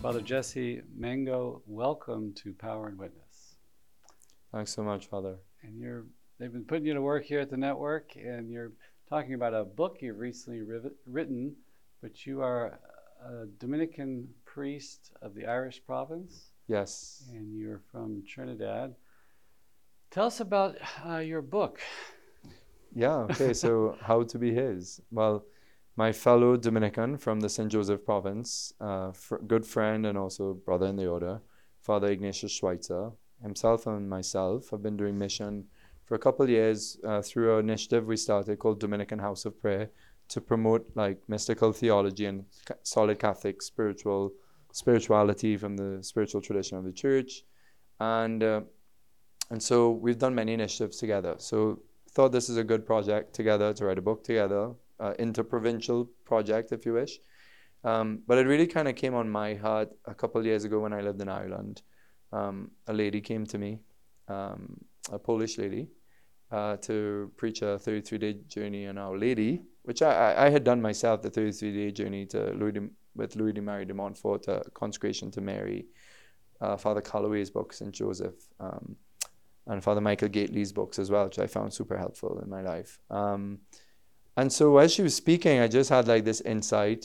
Father Jesse Mango, welcome to Power and Witness. Thanks so much, Father. And they've been putting you to work here at the network, and you're talking about a book you've recently written, but you are a Dominican priest of the Irish province. Yes. And you're from Trinidad. Tell us about your book. Yeah, okay, so how to be his? Well, my fellow Dominican from the St. Joseph province, good friend and also brother in the order, Father Ignatius Schweitzer, himself and myself have been doing mission for a couple of years through an initiative we started called Dominican House of Prayer to promote like mystical theology and solid Catholic spirituality from the spiritual tradition of the church. And so we've done many initiatives together. So thought this is a good project together to write a book together, interprovincial project, if you wish. But it really kind of came on my heart a couple of years ago when I lived in Ireland. A lady came to me, a Polish lady, to preach a 33-day journey on Our Lady, which I had done myself, the 33-day journey with Louis de Marie de Montfort, Consecration to Mary, Father Calloway's book, St. Joseph, and Father Michael Gately's books as well, which I found super helpful in my life. And so as she was speaking, I just had like this insight.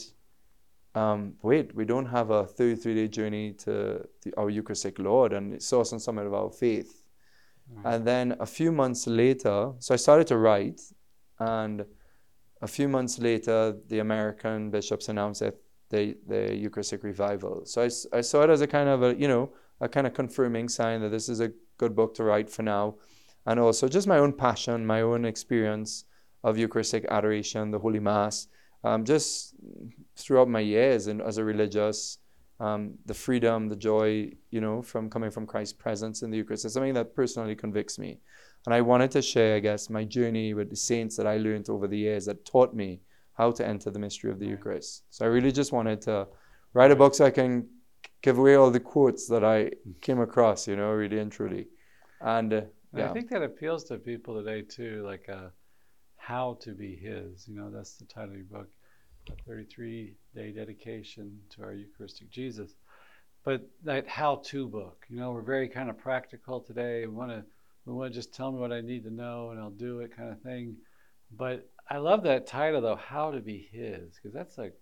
Wait, we don't have a 33-day journey to our Eucharistic Lord and source and summit of our faith. Right. And then a few months later, so I started to write, and a few months later, the American bishops announced that the Eucharistic revival. So I saw it as a kind of a kind of confirming sign that this is a good book to write for now. And also just my own passion, my own experience of Eucharistic adoration, the Holy Mass, just throughout my years and as a religious, the freedom, the joy, from coming from Christ's presence in the Eucharist is something that personally convicts me. And I wanted to share, I guess, my journey with the saints that I learned over the years that taught me how to enter the mystery of the Eucharist. So I really just wanted to write a book so I can give away all the quotes that I came across, really and truly. And I think that appeals to people today too, like how to be his. That's the title of your book, a 33-day dedication to our Eucharistic Jesus. But that how-to book, we're very kind of practical today. We want to just tell me what I need to know and I'll do it kind of thing. But I love that title though, how to be his, because that's like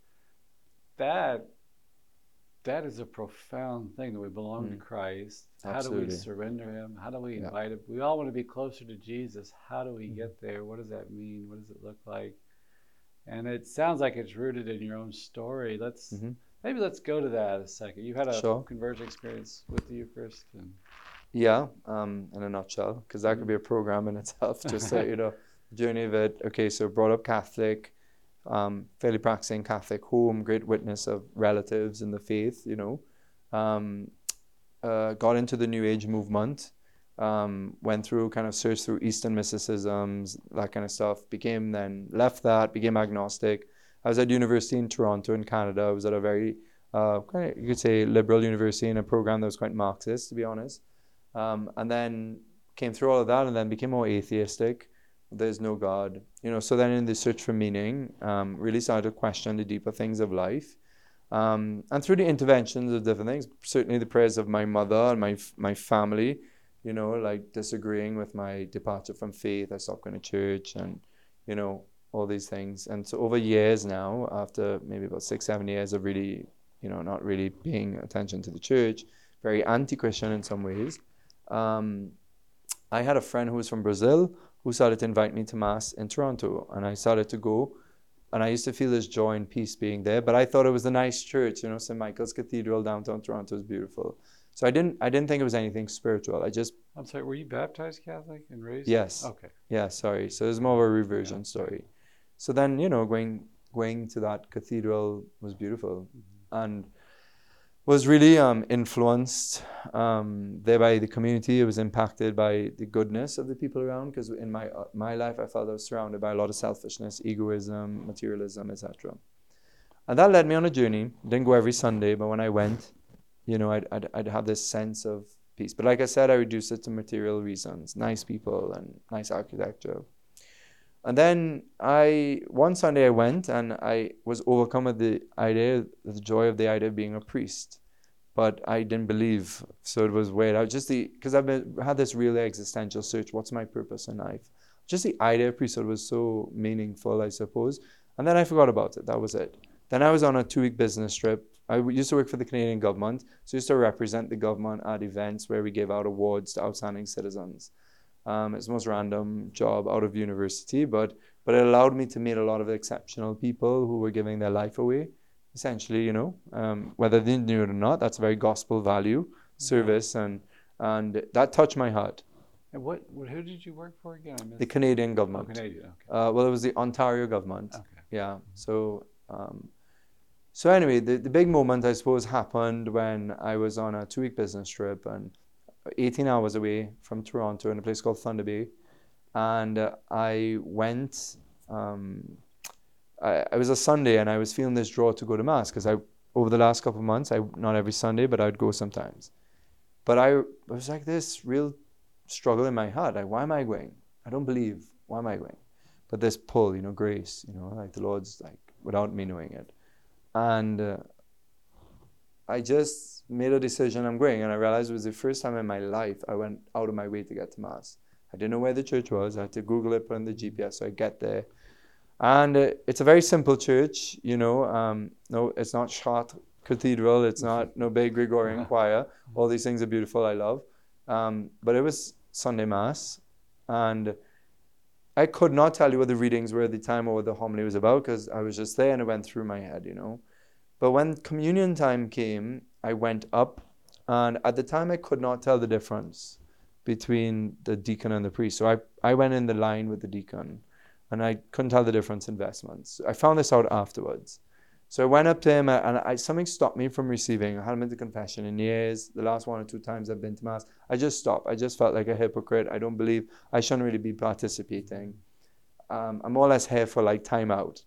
that is a profound thing, that we belong to Christ. Absolutely. How do we surrender him? How do we invite him? We all want to be closer to Jesus. How do we get there? What does that mean? What does it look like? And it sounds like it's rooted in your own story. Maybe let's go to that a second. You had a conversion experience with the Eucharist. Yeah, in a nutshell, because that could be a program in itself, just so, journey of it. Okay, so brought up Catholic, fairly practicing Catholic home, great witness of relatives in the faith, got into the New Age movement, went through kind of search through Eastern mysticisms, that kind of stuff, became agnostic. I was at university in Toronto in Canada. I was at a very, kind of, you could say, liberal university in a program that was quite Marxist, to be honest. And then came through all of that and then became more atheistic. There's no God, so then in the search for meaning, really started to question the deeper things of life. And through the interventions of different things, certainly the prayers of my mother and my family, like disagreeing with my departure from faith, I stopped going to church and, all these things. And so over years now, after maybe about 6-7 years of really, not really paying attention to the church, very anti-Christian in some ways, I had a friend who was from Brazil who started to invite me to Mass in Toronto. And I started to go. And I used to feel this joy and peace being there. But I thought it was a nice church. St. Michael's Cathedral, downtown Toronto is beautiful. So I didn't think it was anything spiritual. I'm sorry, were you baptized Catholic and raised? Yes. Okay. Yeah, sorry. So it's more of a reversion story. So then, going to that cathedral was beautiful. And was really influenced there by the community. It was impacted by the goodness of the people around, because in my life I felt I was surrounded by a lot of selfishness, egoism, materialism, etc. And that led me on a journey. Didn't go every Sunday, but when I went, I'd have this sense of peace. But like I said, I reduced it to material reasons, nice people and nice architecture. And then one Sunday I went and I was overcome with the joy of the idea of being a priest. but I didn't believe. So it was weird. I was just because had this real existential search. What's my purpose in life? Just the idea of priesthood was so meaningful, I suppose. And then I forgot about it. That was it. Then I was on a 2-week business trip. I used to work for the Canadian government, so I used to represent the government at events where we gave out awards to outstanding citizens. It's the most random job out of university, but it allowed me to meet a lot of exceptional people who were giving their life away, essentially, whether they knew it or not. That's a very gospel value, service, and that touched my heart. And who did you work for again? I missed the Canadian government. Oh, Canadian, okay. Well, it was the Ontario government. Okay. Yeah. So anyway, the big moment, I suppose, happened when I was on a 2-week business trip and 18 hours away from Toronto in a place called Thunder Bay. And I went, it was a Sunday, and I was feeling this draw to go to Mass because over the last couple of months, not every Sunday, but I would go sometimes. But I was like this real struggle in my heart. Like, why am I going? I don't believe. Why am I going? But this pull, grace, like the Lord's like without me knowing it. And I just made a decision, I'm going. And I realized it was the first time in my life I went out of my way to get to Mass. I didn't know where the church was. I had to Google it, put in the GPS, so I get there. And it's a very simple church, no, it's not Chartres Cathedral. It's not no big Gregorian choir. All these things are beautiful. I love. But it was Sunday Mass. And I could not tell you what the readings were at the time or what the homily was about because I was just there and it went through my head, But when communion time came, I went up. And at the time, I could not tell the difference between the deacon and the priest. So I went in the line with the deacon. And I couldn't tell the difference in vestments. I found this out afterwards. So I went up to him and something stopped me from receiving. I hadn't been to confession in years. The last 1 or 2 times I've been to Mass, I just stopped. I just felt like a hypocrite. I don't believe I shouldn't really be participating. I'm more or less here for like time out,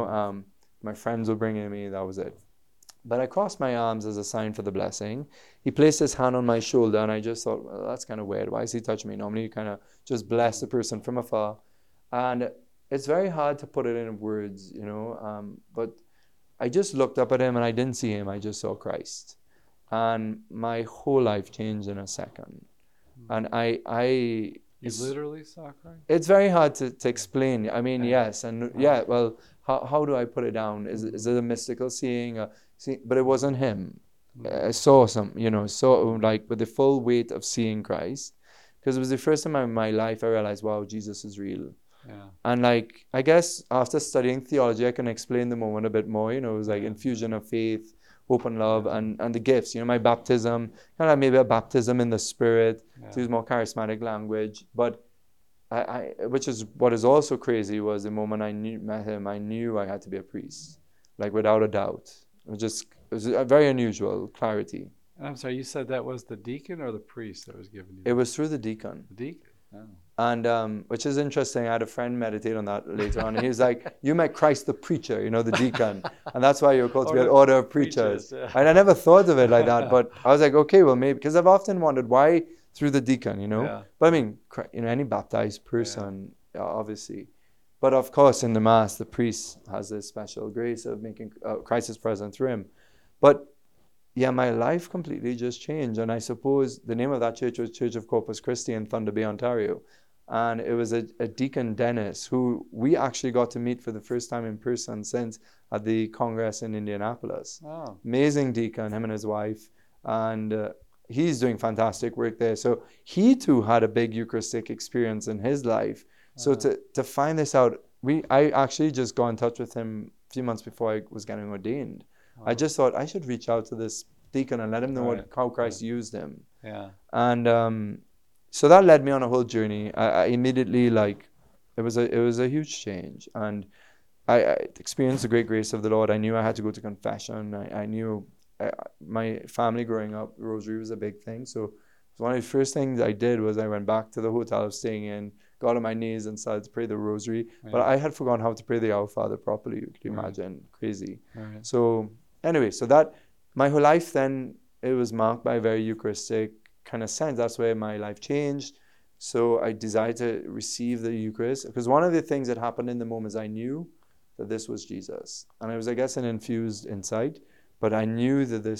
My friends were bringing me, that was it. But I crossed my arms as a sign for the blessing. He placed his hand on my shoulder and I just thought, well, that's kind of weird. Why is he touching me? Normally you kind of just bless the person from afar. And it's very hard to put it in words, but I just looked up at him and I didn't see him. I just saw Christ. And my whole life changed in a second. And You literally saw Christ? It's very hard to explain. I mean, yes. And well, how do I put it down? Is it a mystical seeing? But it wasn't him. I saw like with the full weight of seeing Christ. Because it was the first time in my life I realized, wow, Jesus is real. Yeah. And like, I guess after studying theology, I can explain the moment a bit more. It was like infusion of faith, hope and love, and the gifts. My baptism, kind of maybe a baptism in the Spirit, to use more charismatic language. But which is what is also crazy was the moment I met him, I knew I had to be a priest, like without a doubt. It was a very unusual clarity. And I'm sorry, you said that was the deacon or the priest that was given you? It was through the deacon. The deacon? Oh. And which is interesting. I had a friend meditate on that later on. And he was like, you met Christ the preacher, the deacon. And that's why you're called to be an order of preachers. Yeah. And I never thought of it like that. But I was like, okay, well, maybe. Because I've often wondered why through the deacon, Yeah. But I mean, any baptized person, obviously. But of course, in the Mass, the priest has this special grace of making Christ is present through him. But yeah, my life completely just changed. And I suppose the name of that church was Church of Corpus Christi in Thunder Bay, Ontario. And it was a Deacon Dennis who we actually got to meet for the first time in person since at the Congress in Indianapolis. Oh. Amazing deacon, him and his wife. And he's doing fantastic work there. So he too had a big Eucharistic experience in his life. So to find this out, I actually just got in touch with him a few months before I was getting ordained. I just thought I should reach out to this deacon and let him know how Christ used him. Yeah. And so that led me on a whole journey. I immediately, it was a huge change. And I experienced the great grace of the Lord. I knew I had to go to confession. I knew my family growing up, rosary was a big thing. So one of the first things I did was I went back to the hotel I was staying in, got on my knees and started to pray the rosary. Right. But I had forgotten how to pray the Our Father properly. You can imagine, crazy. Right. So anyway, so that my whole life then, it was marked by a very Eucharistic kind of sense. That's where my life changed. So I decided to receive the Eucharist. Because one of the things that happened in the moment is I knew that this was Jesus. And it was, I guess, an infused insight. But I knew that this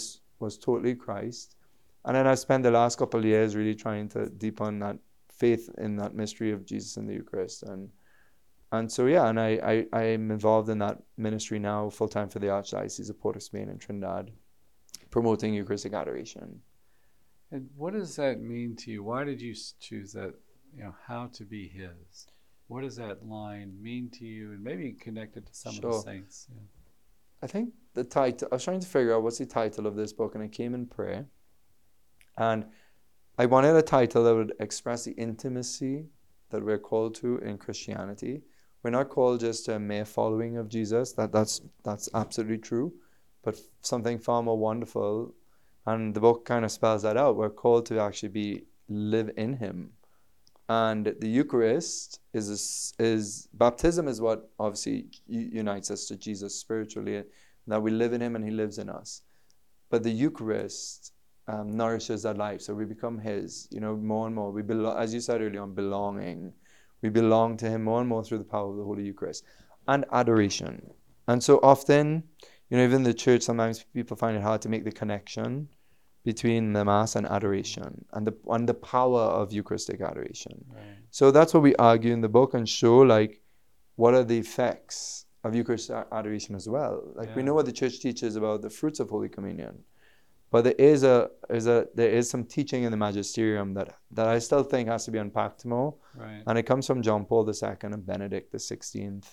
was totally Christ. And then I spent the last couple of years really trying to deepen that faith in that mystery of Jesus in the Eucharist. And so, yeah, and I'm involved in that ministry now full-time for the Archdiocese of Port of Spain in Trinidad, promoting Eucharistic adoration. And what does that mean to you? Why did you choose that, how to be his? What does that line mean to you? And maybe connect it to some of the saints. Yeah. I think the title, I was trying to figure out what's the title of this book, and I came in prayer. And I wanted a title that would express the intimacy that we're called to in Christianity. We're not called just to a mere following of Jesus. That's absolutely true. But something far more wonderful, and the book kind of spells that out. We're called to actually live in him. And the Eucharist is baptism is what obviously unites us to Jesus spiritually, that we live in him and he lives in us. But the Eucharist nourishes our life, so we become his, more and more. We belong, as you said earlier on, belonging. We belong to him more and more through the power of the Holy Eucharist and adoration. And so often, even in the church, sometimes people find it hard to make the connection between the Mass and adoration and the power of Eucharistic adoration. Right. So that's what we argue in the book and show, what are the effects of Eucharistic adoration as well. We know what the church teaches about the fruits of Holy Communion, but there is some teaching in the Magisterium that I still think has to be unpacked more. Right. And it comes from John Paul II and Benedict XVI.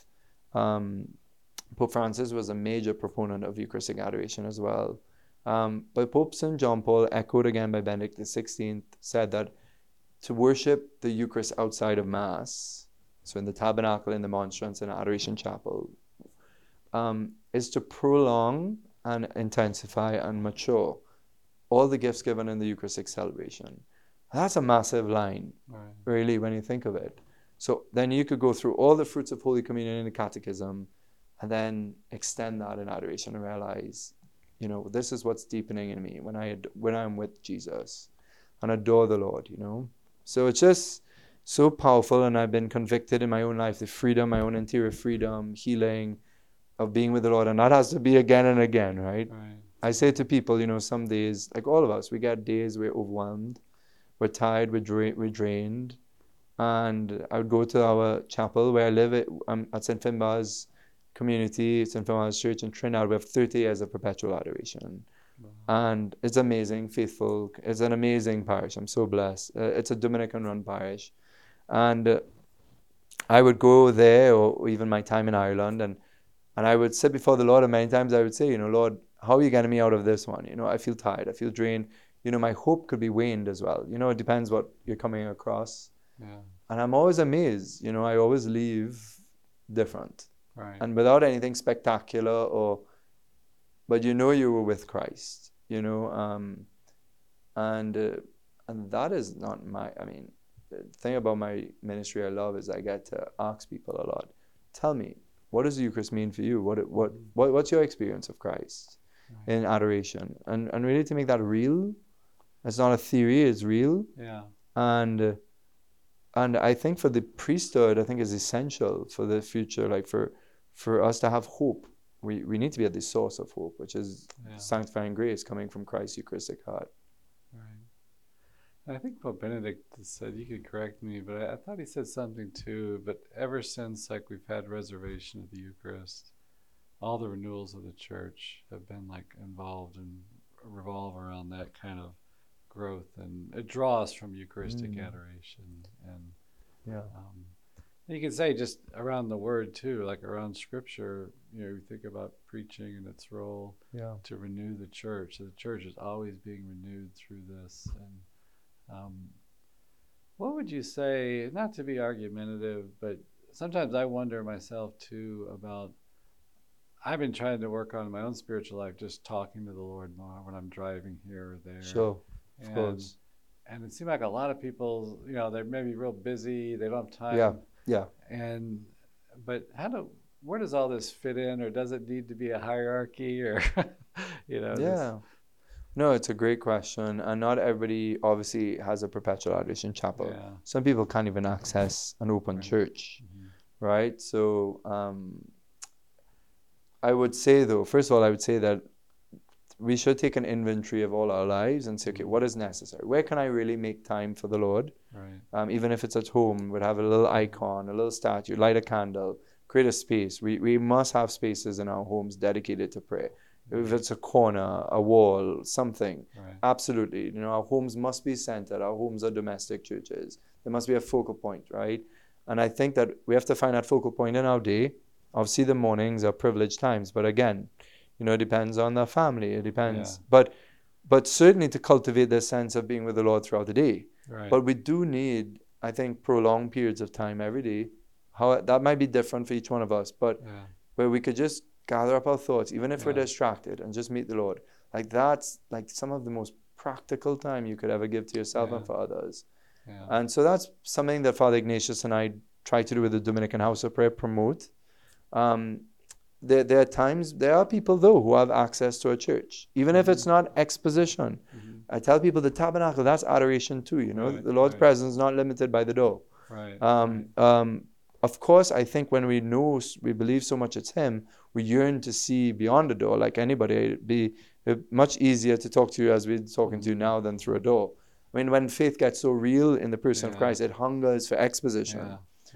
Pope Francis was a major proponent of Eucharistic adoration as well. But Pope St. John Paul, echoed again by Benedict XVI, said that to worship the Eucharist outside of Mass, so in the tabernacle, in the monstrance, in the adoration chapel, is to prolong and intensify and mature all the gifts given in the Eucharistic celebration. That's a massive line, right, really, when you think of it. So then you could go through all the fruits of Holy Communion in the Catechism and then extend that in adoration and realize, this is what's deepening in me when I'm with Jesus and adore the Lord, So it's just so powerful, and I've been convicted in my own life, the freedom, my own interior freedom, healing of being with the Lord, and that has to be again and again, right? I say to people, some days, like all of us, we get days we're overwhelmed, we're tired, we're drained, and I would go to our chapel where I live at St. Finbar's community, St. Finbar's Church in Trinidad. We have 30 years of perpetual adoration. Wow. And it's amazing, faithful. It's an amazing parish. I'm so blessed. It's a Dominican-run parish. And I would go there, or even my time in Ireland, and I would sit before the Lord, and many times I would say, Lord, how are you getting me out of this one? I feel tired. I feel drained. My hope could be waned as well. It depends what you're coming across. Yeah. And I'm always amazed. I always leave different. Right. And without anything spectacular, but you were with Christ, and that is not the thing about my ministry I love is I get to ask people a lot, tell me, what does the Eucharist mean for you? What's your experience of Christ in adoration? And really to make that real. It's not a theory, it's real. Yeah. And I think for the priesthood, I think is essential for the future, for us to have hope. We need to be at the source of hope, which is sanctifying grace coming from Christ's Eucharistic heart. Right. And I think Pope Benedict said, you could correct me, but I thought he said something too, but ever since we've had reservation of the Eucharist, all the renewals of the church have been involved and revolve around that kind of growth, and it draws from Eucharistic adoration. And you can say just around the word too, around Scripture, you think about preaching and its role to renew the church. So the church is always being renewed through this. And what would you say, not to be argumentative, but sometimes I wonder myself too about, I've been trying to work on my own spiritual life, just talking to the Lord more when I'm driving here or there. Sure. Of course. And it seems like a lot of people, they're maybe real busy, they don't have time. Yeah. But where does all this fit in, or does it need to be a hierarchy, or No, it's a great question, and not everybody obviously has a perpetual adoration chapel. Yeah. Some people can't even access an open church, right? So I would say, though, first of all, I would say that we should take an inventory of all our lives and say, okay, what is necessary? Where can I really make time for the Lord? Right. Even if it's at home, we'd have a little icon, a little statue, light a candle, create a space. We must have spaces in our homes dedicated to prayer. If it's a corner, a wall, something, Right. absolutely. You know, our homes must be centered. Our homes are domestic churches. There must be a focal point, right? And I think that we have to find that focal point in our day. Obviously, the mornings are privileged times, but again, you know, it depends on the family. It depends, but certainly to cultivate this sense of being with the Lord throughout the day. Right. But we do need, I think, prolonged periods of time every day. How that might be different for each one of us, but where we could just gather up our thoughts, even if we're distracted, and just meet the Lord. Like that's like some of the most practical time you could ever give to yourself and for others. Yeah. And so that's something that Father Ignatius and I try to do with the Dominican House of Prayer, promote. There are times, there are people though who have access to a church, even if it's not exposition. I tell people the tabernacle, that's adoration too, you know. The Lord's presence is not limited by the door. Right. Of course, I think when we know, we believe so much it's Him, we yearn to see beyond the door like anybody. It'd be much easier to talk to you as we're talking to you now than through a door. I mean, when faith gets so real in the person of Christ, it hungers for exposition.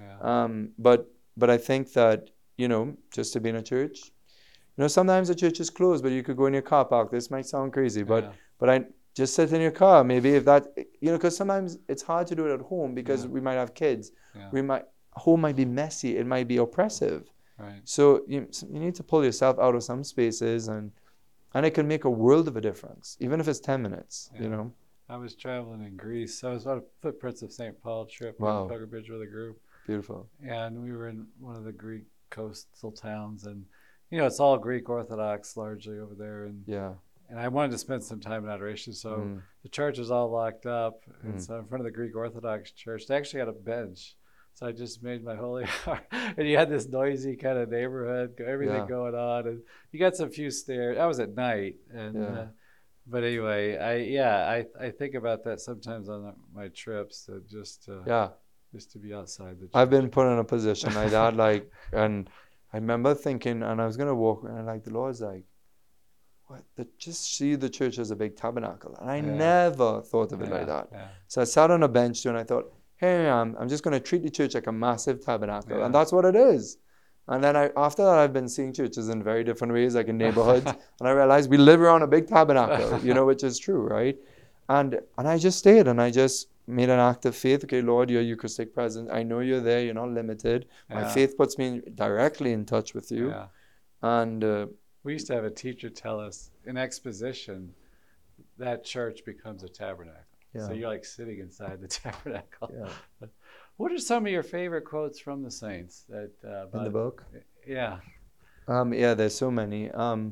But I think that, you know, just to be in a church, you know, sometimes the church is closed, but you could go in your car park. This might sound crazy, but I just sit in your car. Maybe if that, you know, because sometimes it's hard to do it at home because we might have kids. Home might be messy. It might be oppressive. Right. So you need to pull yourself out of some spaces, and it can make a world of a difference, even if it's 10 minutes, you know. I was traveling in Greece. I was on a Footprints of St. Paul trip. Wow. Pilgrimage with a group. Beautiful. And we were in one of the Greek coastal towns, and you know, it's all Greek Orthodox largely over there, and I wanted to spend some time in adoration, so the church is all locked up, and so in front of the Greek Orthodox church they actually had a bench, so I just made my holy heart, and you had this noisy kind of neighborhood, everything going on, and you got some few stairs. I was at night, and but anyway, I think about that sometimes on my trips, just to be outside the church. I've been put in a position like that, like, and I remember thinking, and I was going to walk, and like the Lord's like, what? Just see the church as a big tabernacle. And I never thought of it like that. So I sat on a bench too, and I thought, hey, I'm just going to treat the church like a massive tabernacle. And that's what it is. And then after that, I've been seeing churches in very different ways, like in neighborhoods. And I realized we live around a big tabernacle, you know, which is true, right? And I just stayed, and I just made an act of faith. Okay, Lord, your Eucharistic presence. I know you're there. You're not limited. My faith puts me directly in touch with you. And we used to have a teacher tell us in exposition that church becomes a tabernacle. So you're like sitting inside the tabernacle. What are some of your favorite quotes from the saints that in the book? There's so many.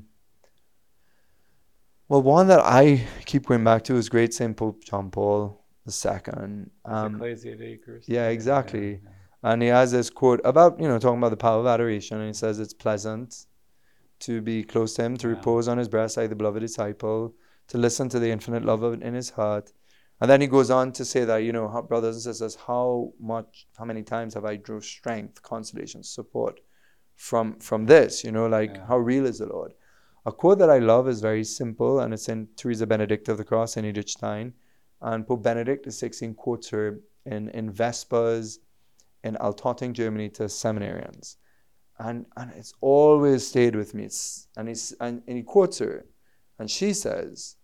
Well, one that I keep going back to is great St. Pope John Paul II. Ecclesia Dei Christi. Yeah, exactly. And he has this quote about, you know, talking about the power of adoration, and he says it's pleasant to be close to him, to repose on his breast like the beloved disciple, to listen to the infinite love in his heart. And then he goes on to say that, you know, brothers and sisters, how many times have I drew strength, consolation, support from this, you know, like how real is the Lord? A quote that I love is very simple, and it's in Teresa Benedict of the Cross in Edith Stein. And Pope Benedict XVI quotes her in Vespers in Altötting, Germany, to seminarians. And it's always stayed with me. And he quotes her, and she says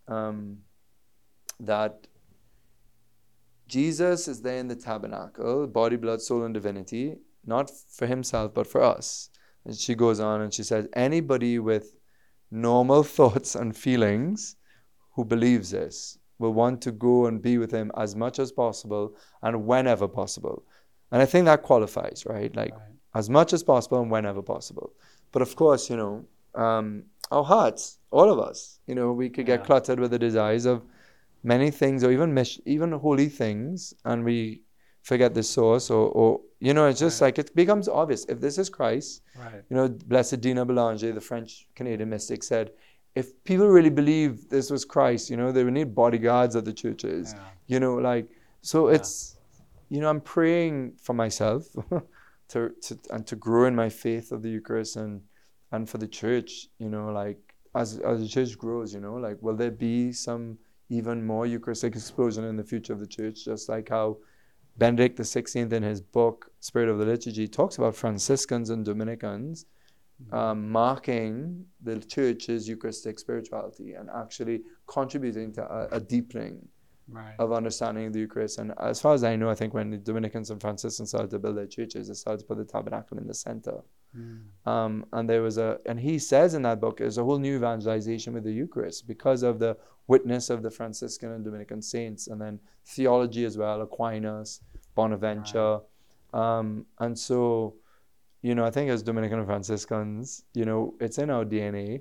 that Jesus is there in the tabernacle, body, blood, soul, and divinity, not for himself, but for us. And she goes on and she says, anybody with normal thoughts and feelings who believes this will want to go and be with him as much as possible and whenever possible. And I think that qualifies, right? Like as much as possible and whenever possible. But of course, you know, our hearts, all of us, you know, we could get cluttered with the desires of many things, or even holy things, and we forget the source, or you know, it's just like it becomes obvious. If this is Christ, you know, Blessed Dina Belanger, the French-Canadian mystic, said, if people really believe this was Christ, you know, they would need bodyguards at the churches, you know, like, so it's, you know, I'm praying for myself to grow in my faith of the Eucharist and for the church, you know, like as the church grows, like will there be some even more Eucharistic explosion in the future of the church, just like how Benedict XVI in his book Spirit of the Liturgy talks about Franciscans and Dominicans marking the church's Eucharistic spirituality and actually contributing to a deepening of understanding the Eucharist. And as far as I know, I think when the Dominicans and Franciscans started to build their churches, they started to put the tabernacle in the center. And there was and he says in that book, there's a whole new evangelization with the Eucharist because of the witness of the Franciscan and Dominican saints, and then theology as well, Aquinas, Bonaventure. And so, I think as Dominican and Franciscans, it's in our DNA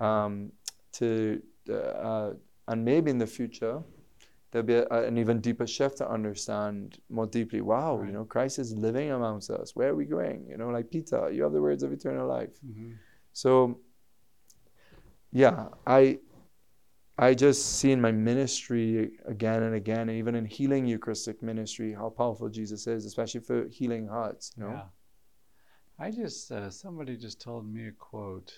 and maybe in the future, there'll be an even deeper shift to understand more deeply, wow, Christ is living amongst us. Where are we going? Like Peter, you have the words of eternal life. So, yeah, I just see in my ministry again and again, and even in healing Eucharistic ministry, how powerful Jesus is, especially for healing hearts, Yeah. I just, somebody just told me a quote,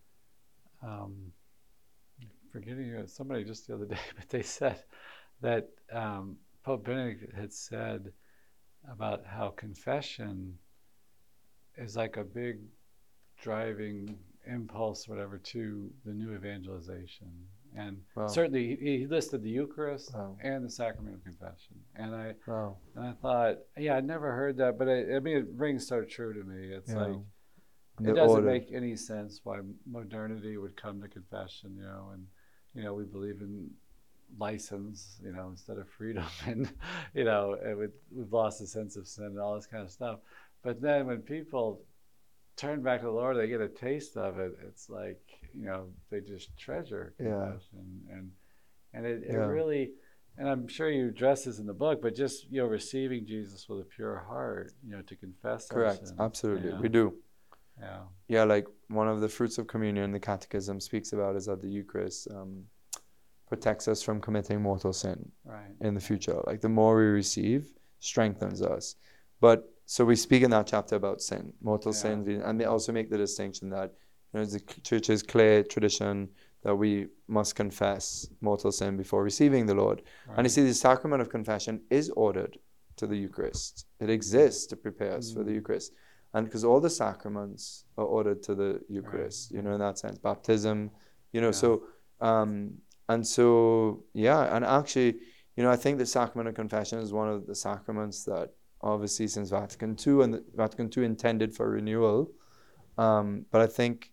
forgetting it, somebody just the other day, but they said that Pope Benedict had said about how confession is like a big driving impulse, whatever, to the new evangelization. And certainly he listed the Eucharist and the sacrament of confession. And I thought, I'd never heard that, but it rings so true to me. It's like, it doesn't make any sense why modernity would come to confession, and, we believe in license, instead of freedom, and, we've lost the sense of sin and all this kind of stuff. But then when people turn back to the Lord, they get a taste of it. It's like, they just treasure confession, and it really, and I'm sure you address this in the book, but just receiving Jesus with a pure heart, to confess. Correct, absolutely, we do. Yeah, like one of the fruits of communion the Catechism speaks about is that the Eucharist protects us from committing mortal sin in the future. Like the more we receive, strengthens us. But so we speak in that chapter about sin, mortal sin, and they also make the distinction that the church's clear tradition that we must confess mortal sin before receiving the Lord. And you see, the sacrament of confession is ordered to the Eucharist. It exists to prepare us for the Eucharist. And because all the sacraments are ordered to the Eucharist, in that sense, baptism, so, and so, and actually, I think the sacrament of confession is one of the sacraments that obviously since Vatican II, and Vatican II intended for renewal, but I think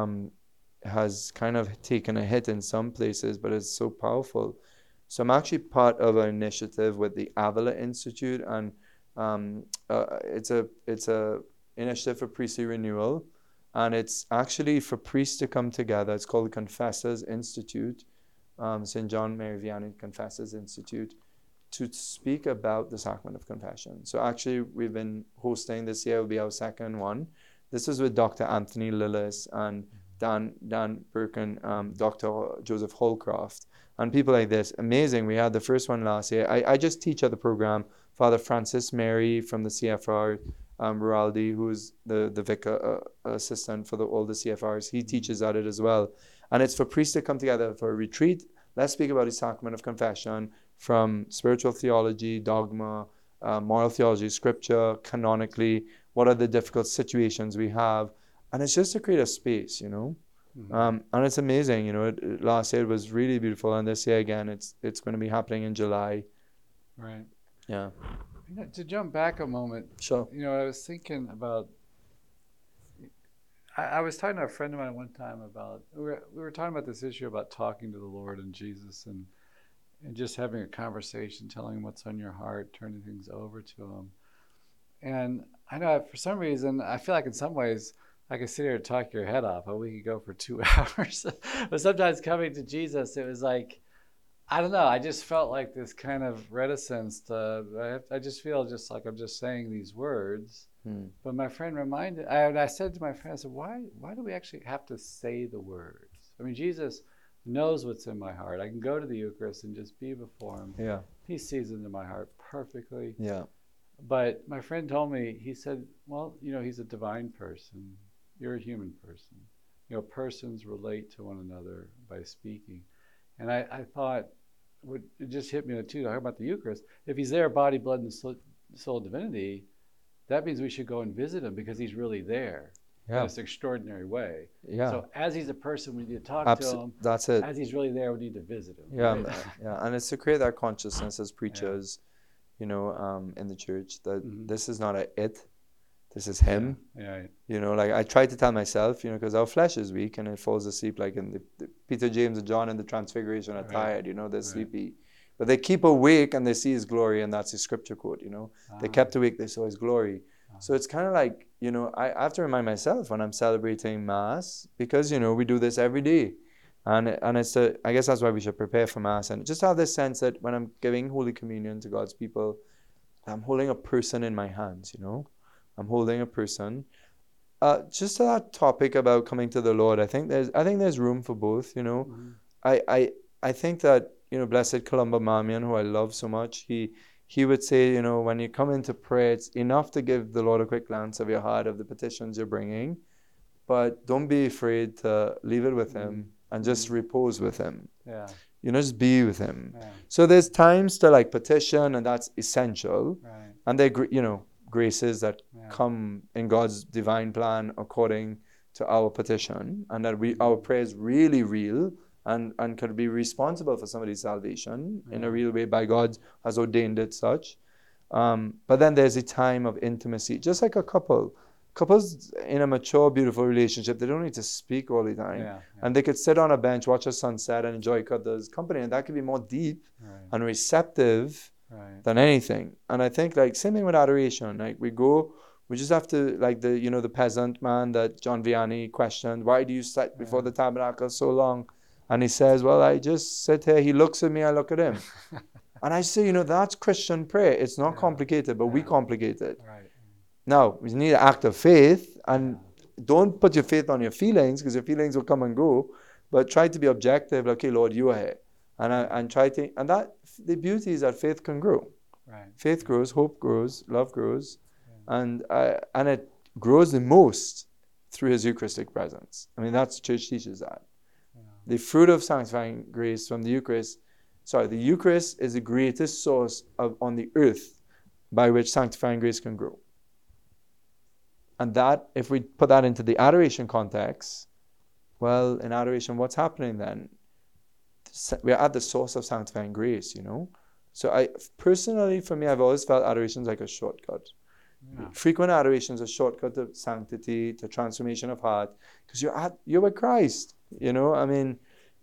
has kind of taken a hit in some places, but it's so powerful. So I'm actually part of an initiative with the Avila Institute, and it's a initiative for priestly renewal, and it's actually for priests to come together. It's called the Confessors Institute, St. John Mary Vianney Confessors Institute, to speak about the sacrament of confession. So actually we've been hosting, this year will be our second one. This is with Dr. Anthony Lillis and Dan Birkin, Dr. Joseph Holcroft, and people like this. Amazing. We had the first one last year. I just teach at the program. Father Francis Mary from the CFR, Ruraldi, who's the vicar assistant for all the CFRs, he teaches at it as well. And it's for priests to come together for a retreat. Let's speak about the sacrament of confession from spiritual theology, dogma, moral theology, scripture, canonically, what are the difficult situations we have. And it's just to create a space, and it's amazing, last year it was really beautiful, and this year again, it's going to be happening in July. Right. Yeah. To jump back a moment, sure. I was thinking about, I was talking to a friend of mine one time about, we were talking about this issue about talking to the Lord and Jesus, and just having a conversation, telling him what's on your heart, turning things over to him. And I know for some reason, I feel like in some ways, I could sit here and talk your head off, but we could go for 2 hours. But sometimes coming to Jesus, it was like, I don't know, I just felt like this kind of reticence to, I just feel just like I'm just saying these words. But my friend reminded, I said to my friend, I said, why do we actually have to say the words? I mean, Jesus knows what's in my heart. I can go to the Eucharist and just be before him. Yeah. He sees into my heart perfectly. Yeah. But my friend told me, he said, well, he's a divine person. You're a human person. persons relate to one another by speaking. And I thought, it just hit me too, talking about the Eucharist. If he's there, body, blood, and soul divinity, that means we should go and visit him because he's really there in this extraordinary way. Yeah. So as he's a person, we need to talk to him. That's it. As he's really there, we need to visit him. Yeah, right? yeah. And it's to create that consciousness as preachers, in the church, that this is not it. This is him. Yeah. Like I try to tell myself, because our flesh is weak and it falls asleep, like in the Peter, James, and John in the Transfiguration are tired, they're sleepy. But they keep awake and they see his glory, and that's his scripture quote, They kept awake, they saw his glory. So it's kind of like, I have to remind myself when I'm celebrating Mass, because, we do this every day. And it's I guess that's why we should prepare for Mass and just have this sense that when I'm giving Holy Communion to God's people, I'm holding a person in my hands, I'm holding a person. Just to that topic about coming to the Lord, I think there's room for both, Mm-hmm. I think that, Blessed Columba Marmion, who I love so much, he would say, when you come into prayer, it's enough to give the Lord a quick glance of your heart, of the petitions you're bringing, but don't be afraid to leave it with him and just repose with him. Yeah. Just be with him. Yeah. So there's times to petition, and that's essential. Right. And there, graces that come in God's divine plan according to our petition, and that our prayer is really real and could be responsible for somebody's salvation in a real way by God has ordained it such. But then there's a time of intimacy, just like a couple. Couples in a mature, beautiful relationship, they don't need to speak all the time. And they could sit on a bench, watch a sunset, and enjoy each other's company. And that could be more deep and receptive than anything. And I think same thing with adoration. We just have to, the peasant man that John Vianney questioned, why do you sit before the tabernacle so long? And he says, well, I just sit here. He looks at me, I look at him. And I say, that's Christian prayer. It's not complicated, but we complicate it. Right. Now, we need an act of faith, and don't put your faith on your feelings, because your feelings will come and go, but try to be objective. Okay, Lord, you are here. And try to, and that, the beauty is that faith can grow. Right. Faith grows, hope grows, love grows, and it grows the most through his Eucharistic presence. I mean, that's church teaches that. Yeah. The fruit of sanctifying grace from the Eucharist, the Eucharist is the greatest source on the earth by which sanctifying grace can grow. And that, if we put that into the adoration context, well, in adoration, what's happening then? We're at the source of sanctifying grace, So personally, for me, I've always felt adoration is like a shortcut. Yeah. Frequent adoration is a shortcut to sanctity, to transformation of heart, because you're with Christ, I mean,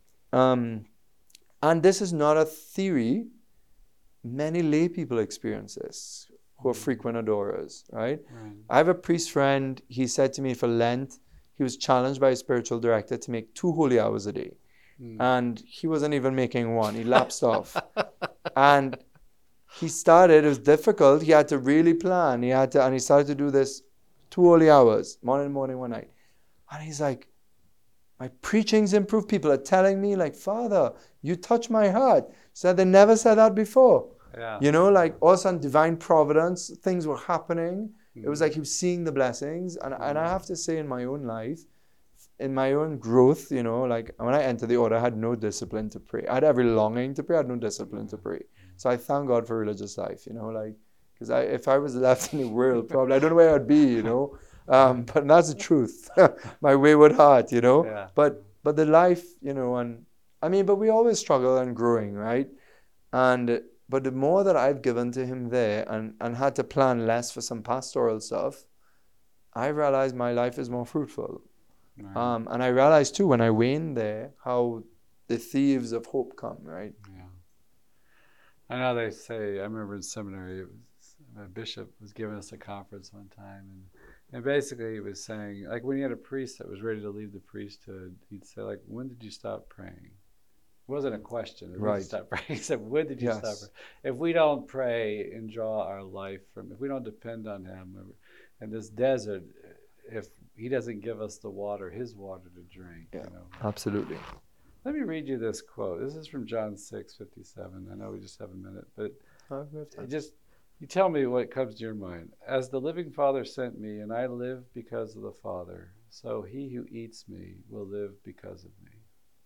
and this is not a theory. Many lay people experience this, who are frequent adorers, right? I have a priest friend, he said to me for Lent, he was challenged by his spiritual director to make 2 holy hours a day. And he wasn't even making one, he lapsed off. And he started, it was difficult, he had to really plan, and he started to do this 2 holy hours, morning, one night. And he's like, my preaching's improved, people are telling me, Father, you touch my heart. He said, they never said that before. Yeah. All of a sudden, divine providence, things were happening. It was like he was seeing the blessings. And I have to say, in my own life, in my own growth, when I entered the order, I had no discipline to pray. I had every longing to pray, I had no discipline to pray. So I thank God for religious life, because if I was left in the world, probably, I don't know where I'd be, but that's the truth. My wayward heart, Yeah. But the life, but we always struggle and growing, right? But the more that I've given to him there and had to plan less for some pastoral stuff, I realized my life is more fruitful. Right. And I realized too, when I wane there, how the thieves of hope come, right? Yeah. I know they say, I remember in seminary, a bishop was giving us a conference one time, and basically he was saying, when you had a priest that was ready to leave the priesthood, he'd say, when did you stop praying? It wasn't a question. Right. Stop praying. He said, when did you stop praying? If we don't pray and draw our life from, if we don't depend on him in this desert, if he doesn't give us the water, his water to drink. Absolutely. Let me read you this quote. This is from John 6:57. I know we just have a minute, but you tell me what comes to your mind. As the living Father sent me, and I live because of the Father, So he who eats me will live because of me.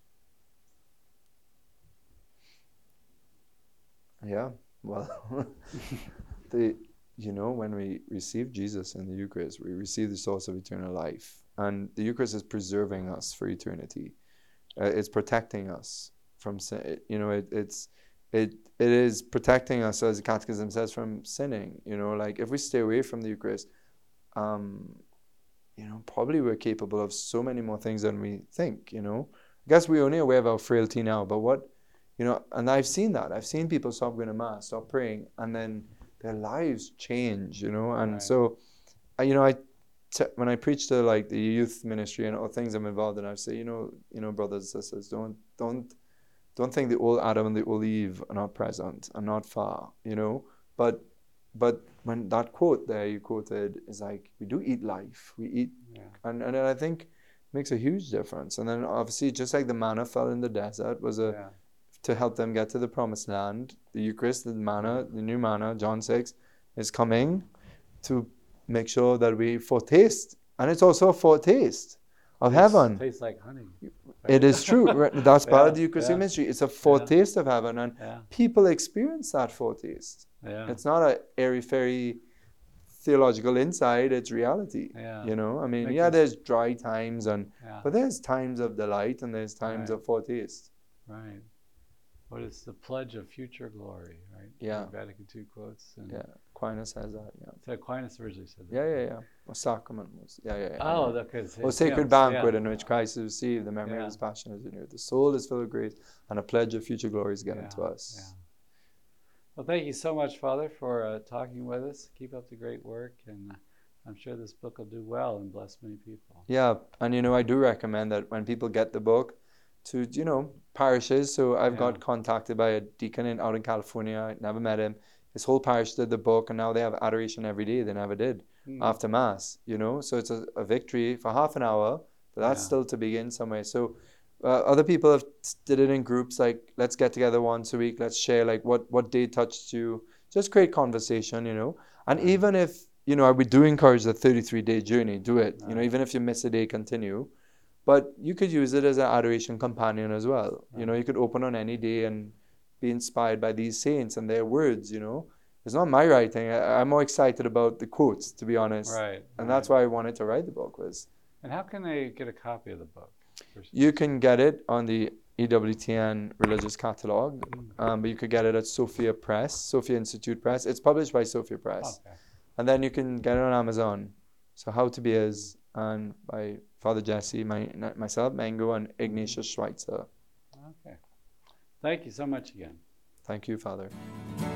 Yeah, well, when we receive Jesus in the Eucharist, we receive the source of eternal life. And the Eucharist is preserving us for eternity. It's protecting us from sin. It is protecting us, as the Catechism says, from sinning. Like if we stay away from the Eucharist, probably we're capable of so many more things than we think. I guess we're only aware of our frailty now, but and I've seen that. I've seen people stop going to Mass, stop praying, and then their lives change, and Right. so, when I preach to like the youth ministry and all things I'm involved in, I say, brothers and sisters, don't think the old Adam and the old Eve are not present and not far, but when that quote there you quoted is like, we do eat life, we eat, and I think makes a huge difference. And then obviously, just like the manna fell in the desert was to help them get to the promised land, the Eucharist, the manna, the new manna, John 6, is coming to make sure that we foretaste, and it's also a foretaste of heaven. Tastes like honey. Right? It is true. Right? That's part of the Eucharistic yeah. ministry. It's a foretaste of heaven, and people experience that foretaste. Yeah. It's not a airy-fairy theological insight, it's reality. Yeah. There's dry times, but there's times of delight and there's times of foretaste. Right. What is the pledge of future glory, right? Yeah. Vatican II quotes. And Aquinas says that, So Aquinas originally said that. Yeah. Or sacrament was, Oh, okay. Or sacred banquet in which Christ is received, the memory of his passion is renewed. The soul is filled with grace, and a pledge of future glory is given to us. Yeah. Well, thank you so much, Father, for talking with us. Keep up the great work, and I'm sure this book will do well and bless many people. Yeah, and I do recommend that when people get the book, to parishes. So I've got contacted by a deacon out in California. I never met him. His whole parish did the book, and now they have adoration every day. They never did after Mass. So it's a victory for half an hour, but that's still to begin somewhere. So other people have did it in groups, like let's get together once a week, let's share like what day touched you, just create conversation, and even if I would do encourage the 33-day journey, do it, even if you miss a day, continue, but you could use it as an adoration companion as well. You could open on any day and be inspired by these saints and their words. It's not my writing. I'm more excited about the quotes, to be honest, and that's why I wanted to write the book. And how can they get a copy of the book? You can get it on the EWTN Religious Catalog, but you could get it at Sophia Institute Press. It's published by Sophia Press. Okay. And then you can get it on Amazon. So How to Be His, and by Father Jesse, myself, Mango, and Ignatius Schweitzer. Okay. Thank you so much again. Thank you, Father.